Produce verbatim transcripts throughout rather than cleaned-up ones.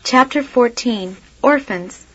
Chapter fourteen. Orphans.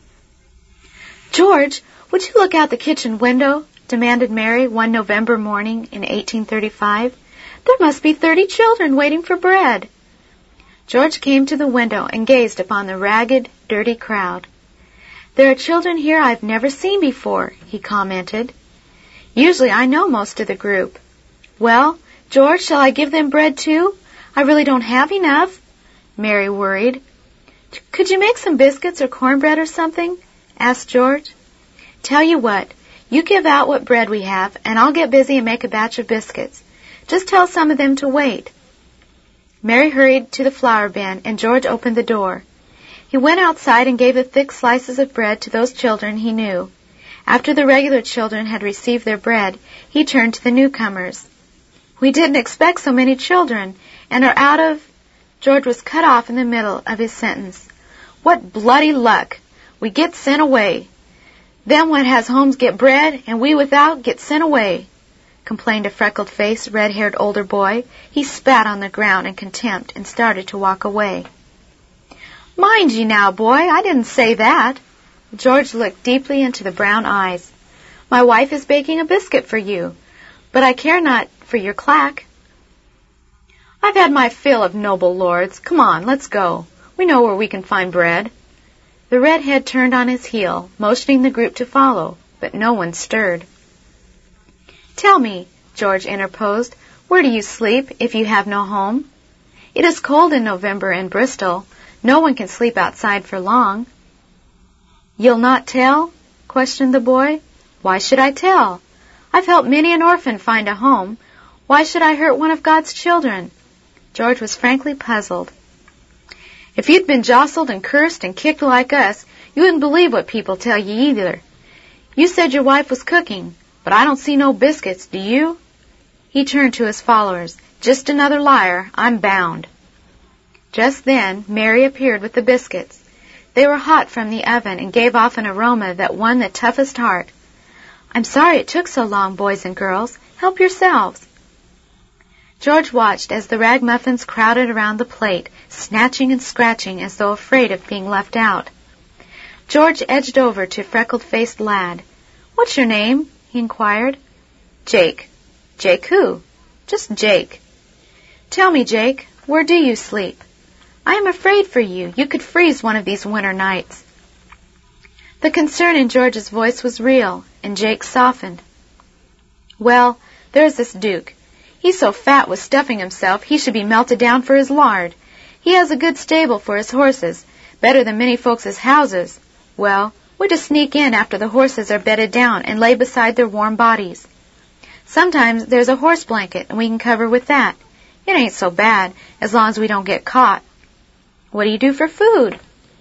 "George, would you look out the kitchen window?" demanded Mary one November morning in eighteen thirty-five. "There must be thirty children waiting for bread." George came to the window and gazed upon the ragged, dirty crowd. "There are children here I've never seen before," he commented. "Usually I know most of the group." "Well, George, shall I give them bread too? I really don't have enough," Mary worried. "Could you make some biscuits or cornbread or something?" asked George. "Tell you what, you give out what bread we have, and I'll get busy and make a batch of biscuits. Just tell some of them to wait." Mary hurried to the flour bin, and George opened the door. He went outside and gave the thick slices of bread to those children he knew. After the regular children had received their bread, he turned to the newcomers. "We didn't expect so many children, and are out of—" George was cut off in the middle of his sentence. "What bloody luck! We get sent away. Them what has homes get bread, and we without get sent away," complained a freckled-faced, red-haired older boy. He spat on the ground in contempt and started to walk away. "Mind ye now, boy, I didn't say that." George looked deeply into the brown eyes. "My wife is baking a biscuit for you, but I care not for your clack. I've had my fill of noble lords. Come on, let's go. We know where we can find bread." The redhead turned on his heel, motioning the group to follow, but no one stirred. "Tell me," George interposed, "where do you sleep if you have no home? It is cold in November in Bristol. No one can sleep outside for long." "You'll not tell?" questioned the boy. "Why should I tell? I've helped many an orphan find a home. Why should I hurt one of God's children?" George was frankly puzzled. "If you'd been jostled and cursed and kicked like us, you wouldn't believe what people tell you either. You said your wife was cooking, but I don't see no biscuits, do you?" He turned to his followers. "Just another liar, I'm bound." Just then, Mary appeared with the biscuits. They were hot from the oven and gave off an aroma that won the toughest heart. "I'm sorry it took so long, boys and girls. Help yourselves." George watched as the ragamuffins crowded around the plate, snatching and scratching as though afraid of being left out. George edged over to freckled-faced lad. "What's your name?" he inquired. "Jake." "Jake who?" "Just Jake." "Tell me, Jake, where do you sleep? I am afraid for you. You could freeze one of these winter nights." The concern in George's voice was real, and Jake softened. "Well, there's this Duke. He's so fat with stuffing himself he should be melted down for his lard. He has a good stable for his horses, better than many folks' houses. Well, we just sneak in after the horses are bedded down and lay beside their warm bodies. Sometimes there's a horse blanket, and we can cover with that. It ain't so bad, as long as we don't get caught." "What do you do for food?"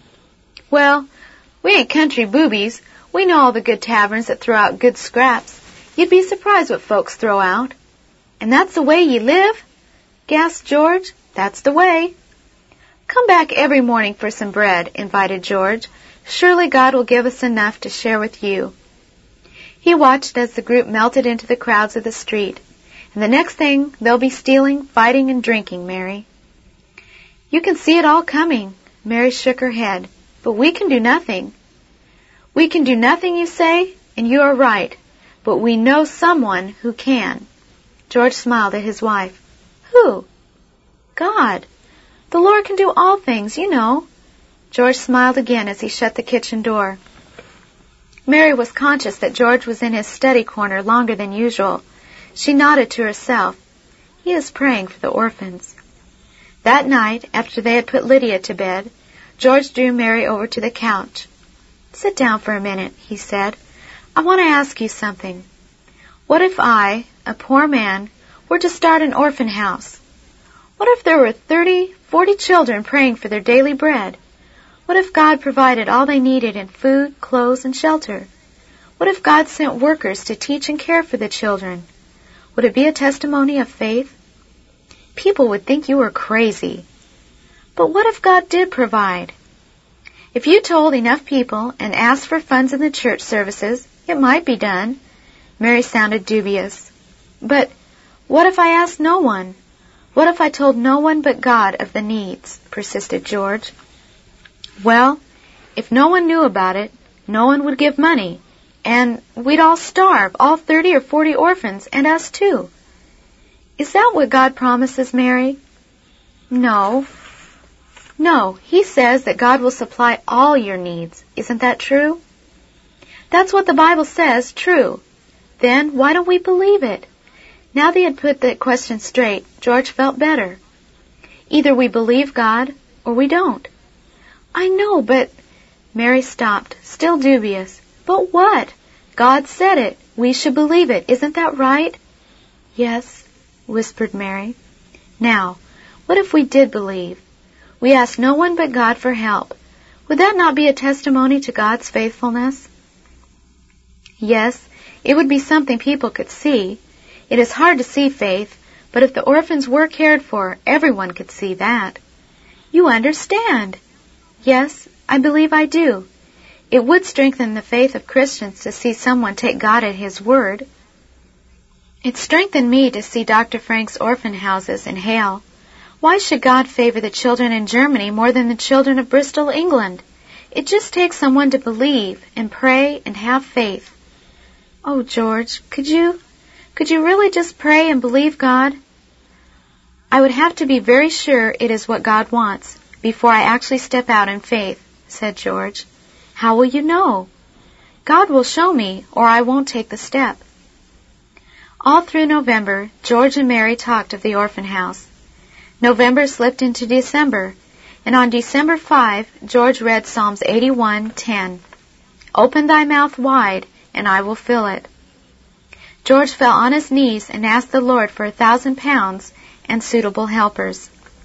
"Well, we ain't country boobies. We know all the good taverns that throw out good scraps. You'd be surprised what folks throw out." "And that's the way ye live?" gasped George. "That's the way." "Come back every morning for some bread," invited George. "Surely God will give us enough to share with you." He watched as the group melted into the crowds of the street. "And the next thing, they'll be stealing, fighting, and drinking, Mary." "You can see it all coming." Mary shook her head. "But we can do nothing." "We can do nothing, you say? And you are right. But we know someone who can." George smiled at his wife. "Who?" "God. The Lord can do all things, you know." George smiled again as he shut the kitchen door. Mary was conscious that George was in his study corner longer than usual. She nodded to herself. He is praying for the orphans. That night, after they had put Lydia to bed, George drew Mary over to the couch. "Sit down for a minute," he said. "I want to ask you something. What if I, a poor man, were to start an orphan house? What if there were thirty, forty children praying for their daily bread? What if God provided all they needed in food, clothes, and shelter? What if God sent workers to teach and care for the children? Would it be a testimony of faith? People would think you were crazy. But what if God did provide? If you told enough people and asked for funds in the church services, it might be done." Mary sounded dubious. "But what if I asked no one? What if I told no one but God of the needs?" persisted George. Well, if no one knew about it, no one would give money, and we'd all starve, all thirty or forty orphans, and us too. Is that what God promises, Mary? No. No, He says that God will supply all your needs. Isn't that true? That's what the Bible says, true. Then why don't we believe it? Now that he had put that question straight, George felt better. Either we believe God, or we don't. I know, but... Mary stopped, still dubious. But what? God said it. We should believe it. Isn't that right? Yes, whispered Mary. Now, what if we did believe? We asked no one but God for help. Would that not be a testimony to God's faithfulness? Yes, it would be something people could see. It is hard to see faith, but if the orphans were cared for, everyone could see that. You understand. Yes, I believe I do. It would strengthen the faith of Christians to see someone take God at His word. It strengthened me to see Doctor Frank's orphan houses in Hale. Why should God favor the children in Germany more than the children of Bristol, England? It just takes someone to believe and pray and have faith. Oh, George, could you, could you really just pray and believe God? I would have to be very sure it is what God wants before I actually step out in faith, said George. How will you know? God will show me, or I won't take the step. All through November, George and Mary talked of the orphan house. November slipped into December, and on December fifth, George read Psalms eighty-one ten. Open thy mouth wide, and I will fill it. George fell on his knees and asked the Lord for a thousand pounds and suitable helpers.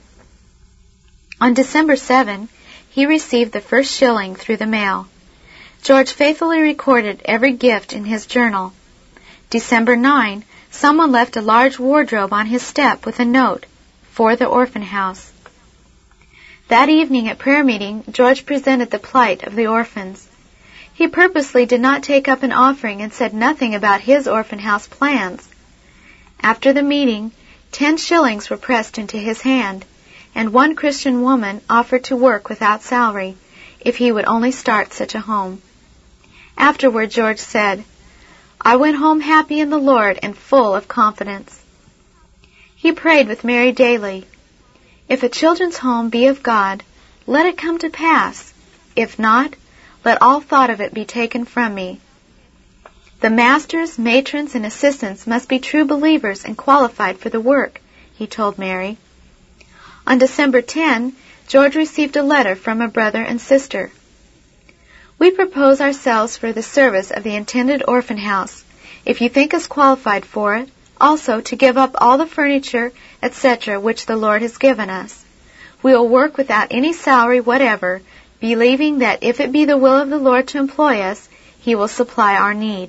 On December seventh, he received the first shilling through the mail. George faithfully recorded every gift in his journal. December ninth, someone left a large wardrobe on his step with a note, for the orphan house. That evening at prayer meeting, George presented the plight of the orphans. He purposely did not take up an offering and said nothing about his orphan house plans. After the meeting, ten shillings were pressed into his hand, and one Christian woman offered to work without salary if he would only start such a home. Afterward, George said, I went home happy in the Lord and full of confidence. He prayed with Mary daily, If a children's home be of God, let it come to pass. If not, let all thought of it be taken from me. The masters, matrons, and assistants must be true believers and qualified for the work, he told Mary. On December tenth, George received a letter from a brother and sister. We propose ourselves for the service of the intended orphan house, if you think us qualified for it, also to give up all the furniture, et cetera, which the Lord has given us. We will work without any salary whatever, believing that if it be the will of the Lord to employ us, He will supply our need.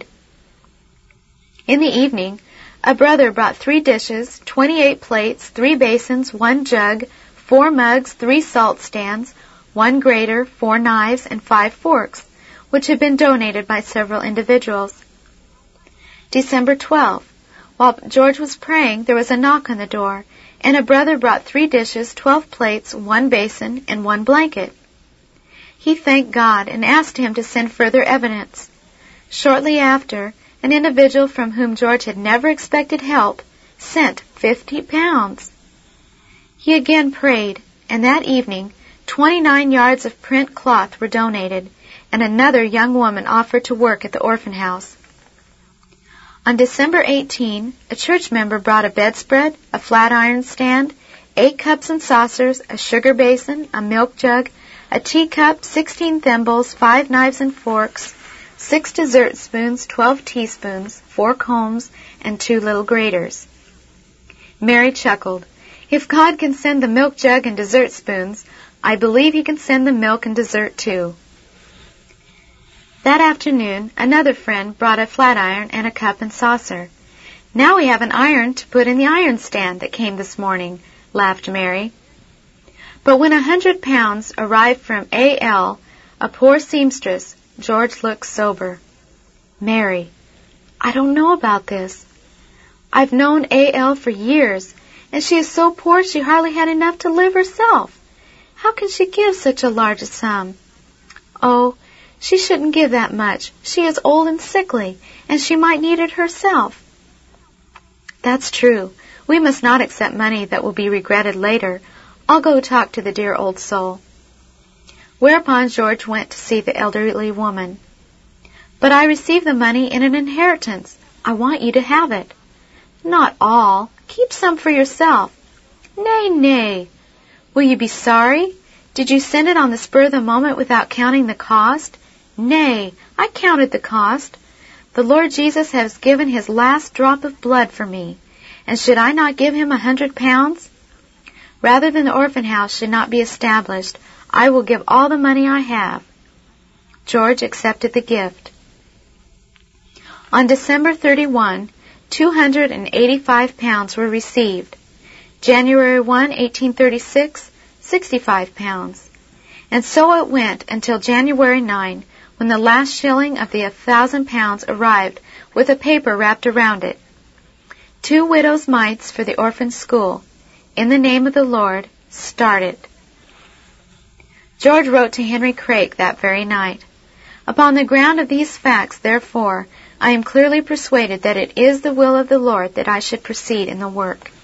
In the evening, a brother brought three dishes, twenty-eight plates, three basins, one jug, four mugs, three salt stands, one grater, four knives, and five forks, which had been donated by several individuals. December twelfth. While George was praying, there was a knock on the door, and a brother brought three dishes, twelve plates, one basin, and one blanket. He thanked God and asked Him to send further evidence. Shortly after, an individual from whom George had never expected help sent fifty pounds. He again prayed, and that evening, twenty-nine yards of print cloth were donated, and another young woman offered to work at the orphan house. On December eighteenth, a church member brought a bedspread, a flat iron stand, eight cups and saucers, a sugar basin, a milk jug, a teacup, sixteen thimbles, five knives and forks, six dessert spoons, twelve teaspoons, four combs, and two little graters. Mary chuckled. If God can send the milk jug and dessert spoons, I believe He can send the milk and dessert too. That afternoon, another friend brought a flat iron and a cup and saucer. Now we have an iron to put in the iron stand that came this morning, laughed Mary. But when a hundred pounds arrived from A L, a poor seamstress, George looked sober. Mary, I don't know about this. I've known A L for years, and she is so poor she hardly had enough to live herself. How can she give such a large sum? Oh, she shouldn't give that much. She is old and sickly, and she might need it herself. That's true. We must not accept money that will be regretted later. I'll go talk to the dear old soul. Whereupon George went to see the elderly woman. But I received the money in an inheritance. I want you to have it. Not all. Keep some for yourself. Nay, nay. Will you be sorry? Did you send it on the spur of the moment without counting the cost? Nay, I counted the cost. The Lord Jesus has given his last drop of blood for me, and should I not give him a hundred pounds? Rather than the orphan house should not be established, I will give all the money I have. George accepted the gift. On December thirty-first, two hundred eighty-five pounds were received. January first, eighteen thirty-six, sixty-five pounds. And so it went until January ninth, when the last shilling of the thousand pounds arrived with a paper wrapped around it. Two widows' mites for the orphan school, in the name of the Lord, started. George wrote to Henry Craik that very night. Upon the ground of these facts, therefore, I am clearly persuaded that it is the will of the Lord that I should proceed in the work.